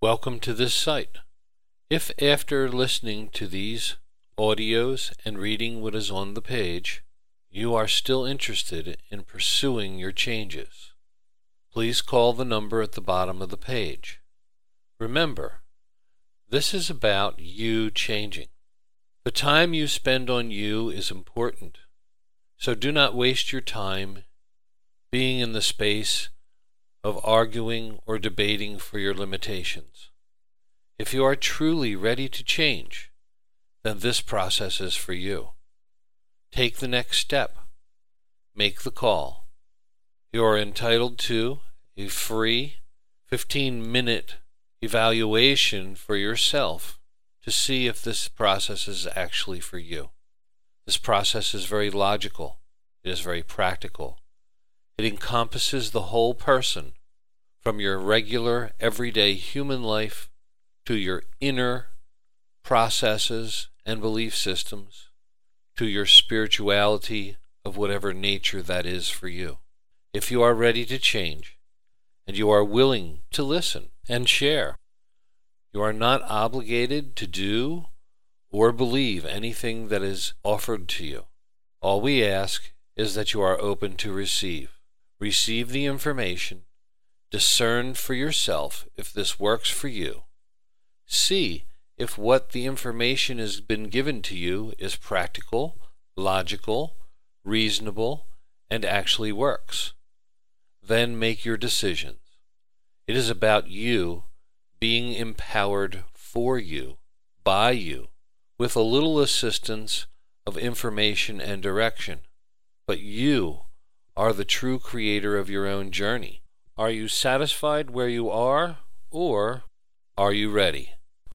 Welcome to this site. If after listening to these audios and reading what is on the page, you are still interested in pursuing your changes, please call the number at the bottom of the page. Remember, this is about you changing. The time you spend on you is important, so do not waste your time being in the space of arguing or debating for your limitations. If you are truly ready to change, then this process is for you. Take the next step. Make the call. You are entitled to a free 15-minute evaluation for yourself to see if this process is actually for you. This process is very logical. It is very practical. It encompasses the whole person, from your regular, everyday human life to your inner processes and belief systems, to your spirituality of whatever nature that is for you. If you are ready to change, and you are willing to listen and share, you are not obligated to do or believe anything that is offered to you. All we ask is that you are open to receive. Receive the information, discern for yourself if this works for you. See if what the information has been given to you is practical, logical, reasonable, and actually works. Then make your decisions. It is about you being empowered for you, by you, with a little assistance of information and direction. But you are the true creator of your own journey. Are you satisfied where you are, or are you ready?